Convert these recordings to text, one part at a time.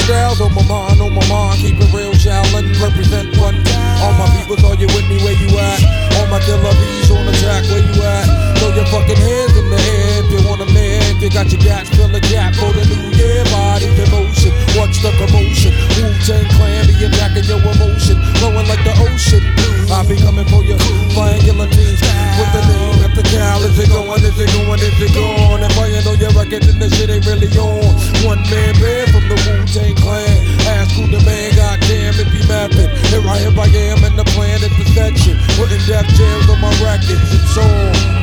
styles on my mind, keep it real, shallin', represent one. All my peoples, are you with me, where you at? All my killer bees on attack, where you at? Throw your fucking hands in the air if you want 'em there. If you got your gas, fill a gap for the new year. Bodies in motion, watch the commotion. Wu-Tang Clan be attacking your emotion, flowing like the ocean. I be coming for you, flying guillotines with the name at the gal. Is it going, is it going, is it gone? If I know your record, then the shit ain't really on. One man band from the Wu-Tang Clan. Ask who the man, goddamn if he mapping. Here I am in the planet section, putting death jams on my records. It's on.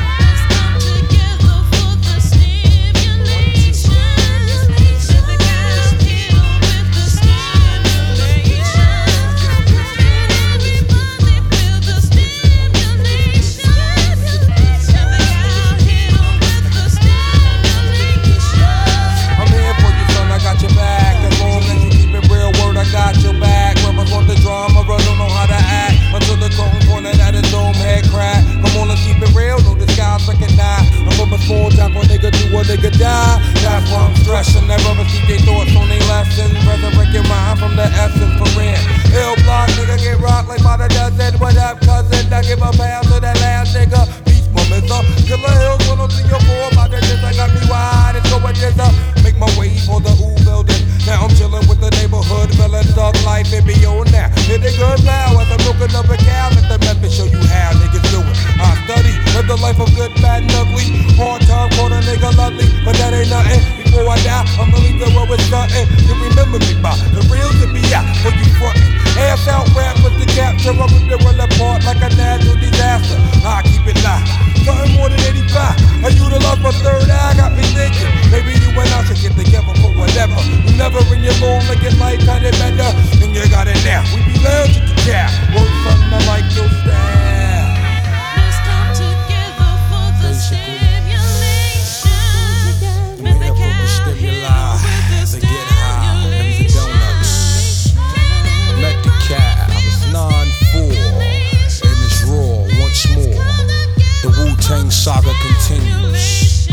Nigga die, that's why I'm stressing. Never receive their thoughts on their lessons. Resurrect your mind from the essence for real. Ill block, nigga get rocked like by the dozen. What up, cousin? I give a pound to that last nigga. Beast moments up, Killer Hills 10304. By the diss, I got me wide and so it is up. Make my way for the U building. Now I'm chilling with the neighborhood, feeling thug life, it be on now. Hit it good now as I'm looking up a cow. Let the method show you how niggas do it. I study, live the life of good, bad, and ugly. Hard time, call a nigga lovely, but that ain't nothing. Before I die, I'ma leave the world with something. You remember me by the real to be out for you frontin'. Ass out rap with the capture, I rip the world apart like a natural disaster. I keep it live, something more than 85. I utilize my third eye, got me thinking. Maybe you and I should get together for whatever. You never in your long legged life had it better, and you got it now. We be lounge at the cap, work something I like your style. Let's come together for the stimulation. Mythical Stimuli to get high and the donuts. Met the cat, it's 9-4 and it's raw once more. The Wu-Tang saga continues.